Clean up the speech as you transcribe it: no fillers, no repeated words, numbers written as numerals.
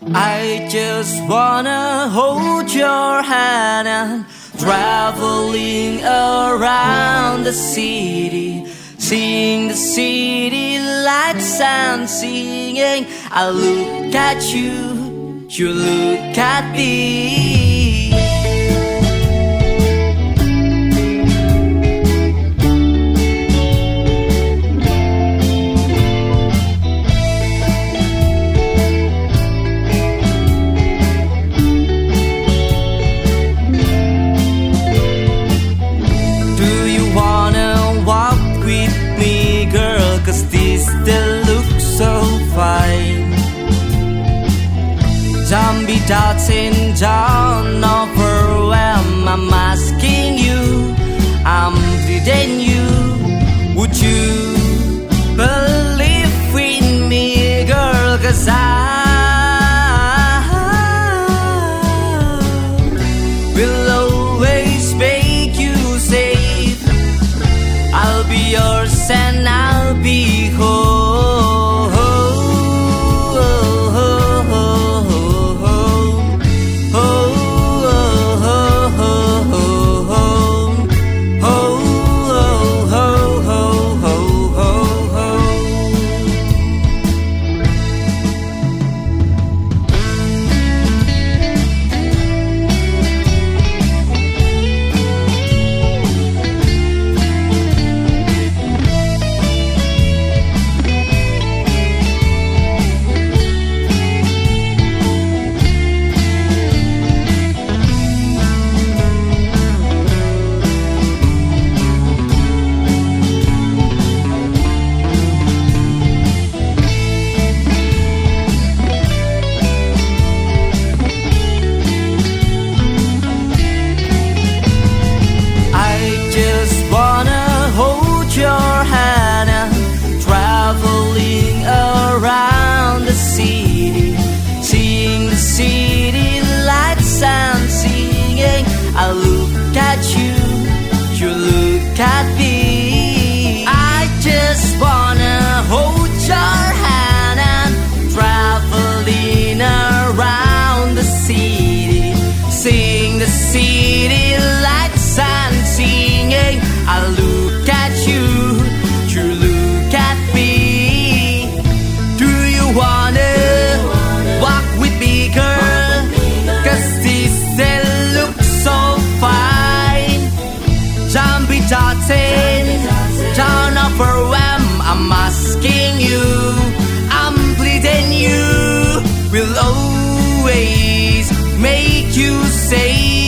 I just wanna hold your hand and traveling around the city, seeing the city lights and singing. I look at you, you look at me. Don't be doubting, don't overwhelm. I'm asking you, I'm pleading you. Would you believe in me, girl? 'Cause I will always make you safe. I'll be yours and I'll be whole. I look at you, you look at me. I just wanna hold your hand and traveling around the city, seeing the city lights and singing. I look at you, you look at me. Do you wanna walk with me, girl? 'Cause this don't be doubting, don't overwhelm. I'm asking you, I'm pleading you. We'll always make you safe.